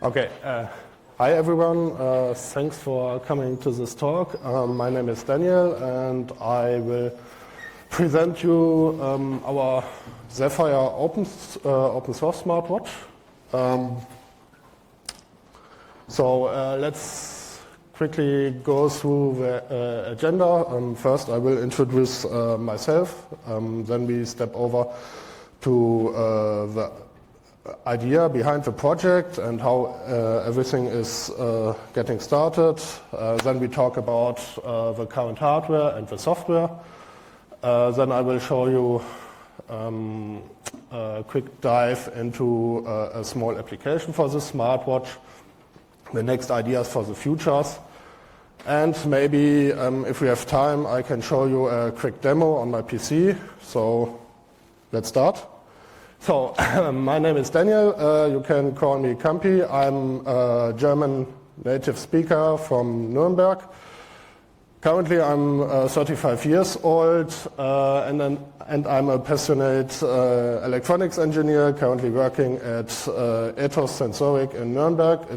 Okay. Hi everyone. Thanks for coming to this talk. My name is Daniel, and I will present you our Sapphire open source smartwatch. Let's quickly go through the agenda. First, I will introduce myself. Then we step over to the idea behind the project and how everything is getting started. Then we talk about the current hardware and the software. Then I will show you a quick dive into a small application for the smartwatch, the next ideas for the futures, and maybe if we have time I can show you a quick demo on my PC. So let's start. So, my name is Daniel, you can call me Campi. I'm a German native speaker from Nuremberg. Currently I'm 35 years old and I'm a passionate electronics engineer currently working at Ethos Sensoric in Nuremberg.